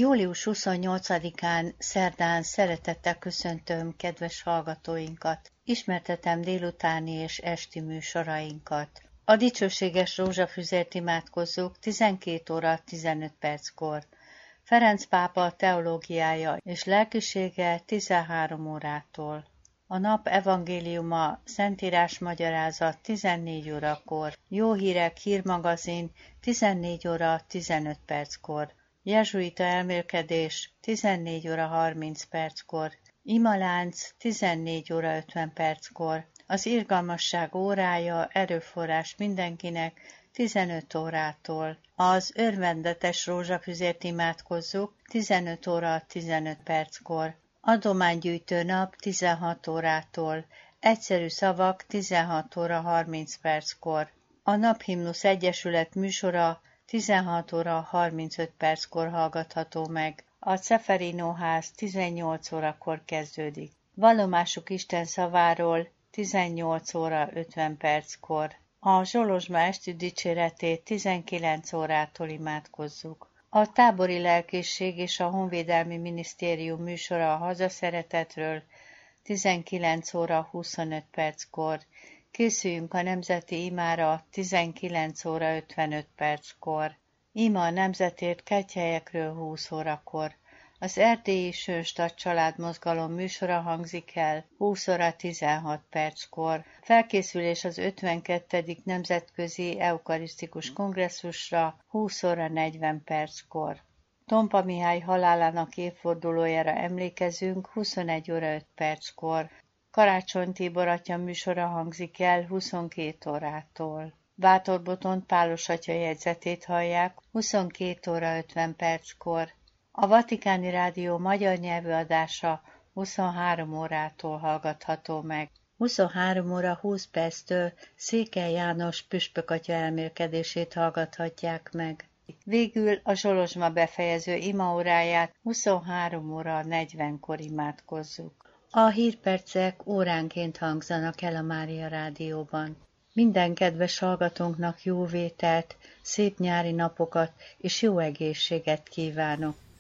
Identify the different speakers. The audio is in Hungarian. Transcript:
Speaker 1: Július 28-án szerdán szeretettel köszöntöm kedves hallgatóinkat. Ismertetem délutáni és esti műsorainkat. A dicsőséges rózsafüzért imádkozzuk 12 óra 15 perckor. Ferenc pápa teológiája és lelkisége 13 órától. A nap evangéliuma, Szentírás magyarázat 14 órakor. Jó hírek hírmagazin 14 óra 15 perckor. Jezsuita elmélkedés 14 óra 30 perckor, imalánc 14 óra 50 perckor, az irgalmasság órája, erőforrás mindenkinek 15 órától. Az örvendetes rózsafüzért imádkozzuk 15 óra 15 perckor, adománygyűjtő nap 16 órától, egyszerű szavak 16 óra 30 perckor. A Naphimnusz Egyesület műsora 16 óra 35 perckor hallgatható meg. A Ceferino ház 18 órakor kezdődik. Vallomásuk Isten szaváról 18 óra 50 perckor. A Zsolozsma esti dicséretét 19 órától imádkozzuk. A tábori lelkészség és a Honvédelmi Minisztérium műsora a hazaszeretetről 19 óra 25 perckor. Készüljünk a nemzeti imára 19 óra 55 perckor. Ima a nemzetért kegyhelyekről 20 órakor. Az erdélyi Sönstadt családmozgalom műsora hangzik el 20 óra 16 perckor. Felkészülés az 52. Nemzetközi Eukarisztikus Kongresszusra 20 óra 40 perckor. Tompa Mihály halálának évfordulójára emlékezünk 21 óra 5 perckor. Karácsony Tibor atya műsora hangzik el 22 órától. Bátor Botont Pálos atya jegyzetét hallják 22 óra 50 perckor. A Vatikáni Rádió magyar nyelvű adása 23 órától hallgatható meg. 23 óra 20 perctől Székely János püspök atya elmélkedését hallgathatják meg. Végül a Zsolozsma befejező imaóráját 23 óra 40-kor imádkozzuk. A hírpercek óránként hangzanak el a Mária Rádióban. Minden kedves hallgatónknak jó vételt, szép nyári napokat és jó egészséget kívánok.